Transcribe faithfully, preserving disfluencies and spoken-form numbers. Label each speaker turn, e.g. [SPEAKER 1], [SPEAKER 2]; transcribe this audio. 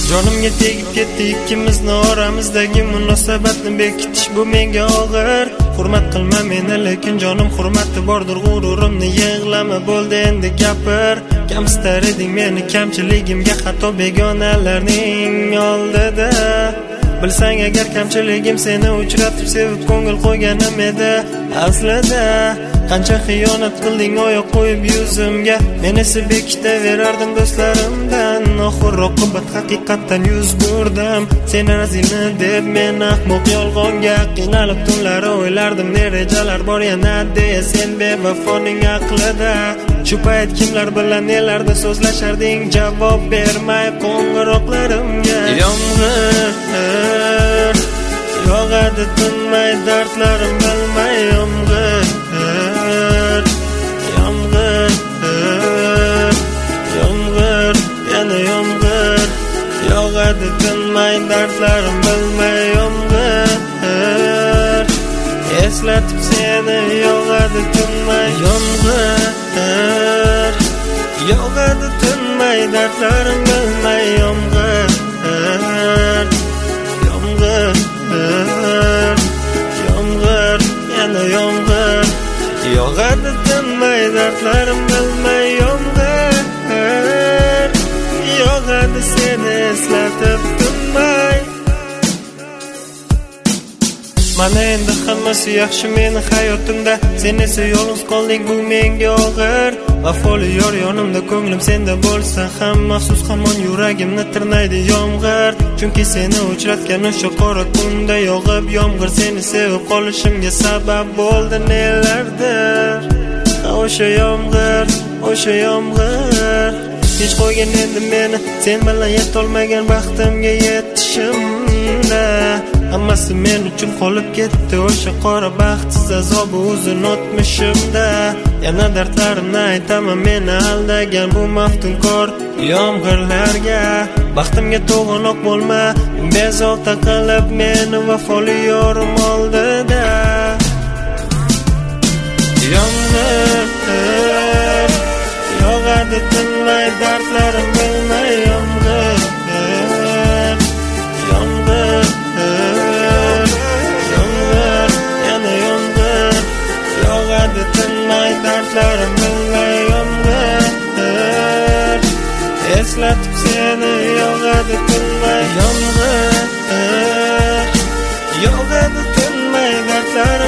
[SPEAKER 1] Jonimga tegib ketdi ikkimizni oramizdagi munosabatni bekitish bu menga og'ir. Hurmat qilma meni, lekin jonim hurmati bordir, g'ururimni yig'lama, bo'ldi endi gapir. Kamsitar eding meni kamchiligimga, xato begonalarning oldida. Bilsang agar kamchiligim seni uchratib sevib ko'ngil qo'yganim edi. Aslida qancha xiyonat qilding oyoq qo'yib yuzimga, men esa bekitaverardim do'stlarimdan. Oxir oqibat haqiqatdan yuz burdim. Seni razilni deb men ahmoq yolg'onga qiynalib tunlari o'ylardim, ne rejalar bor yana deya sen bevafoning aqlida. Shu payt kimlar bilan nelarda so'zlasharding, javob bermay qo'ng'iroqlarimga. Yomg'ir yog'adi tinmay, dardlarim bilmay. Yomg'ir yomg'ir yomg'ir yana yomg'ir yog'adi tinmay, dardlarim bilmay. Yomg'ir eslatib seni yog'adi tinmay. Yomg'ir yog'adi tinmay, dardlarim bilmay. Yomg'ir yomg'ir yomg'ir yana yomg'ir yog'adi tinmay, dardlarim bilmay. Yomg'ir yog'adi seni eslatib tinmay. Mana endi hammasi yaxshi meni hayotimda, sen esa yolg'iz qolding, bu menga og'ir. Vafoli yor yonimda, ko'nglim senda bo'lsa ham maxsus hamon yuragimni tirnaydi yomg'ir. Chunki seni uchratgan o'sha qora kunda yog'ib yomg'ir seni sevib qolishimga sabab bo'ldi nelardir. O'sha yomg'ir, o'sha yomg'ir hech qo'ygan endi meni sen bilan yetolmagan baxtimga yetishimda. Hammasi men uchun qolib ketdi, o'sha qora baxtsiz azobi uzun o'tmishimda. Yana dardlarimni aytaman meni aldagan bu maftunkor yomg'irlarga. Baxtimga to'g'anoq bo'lma, bezovta qilib meni vafoli yorim oldida. Yomg'ir yog'adi tinmay, dardlarim bilmay. Yomg'ir yomg'ir yomg'ir yana yomg'ir yog'adi tinmay, dardlarim bilmay. Yomg'ir eslatib seni yog'adi tinmay. Yomg'ir yog'adi tinmay, dardlarim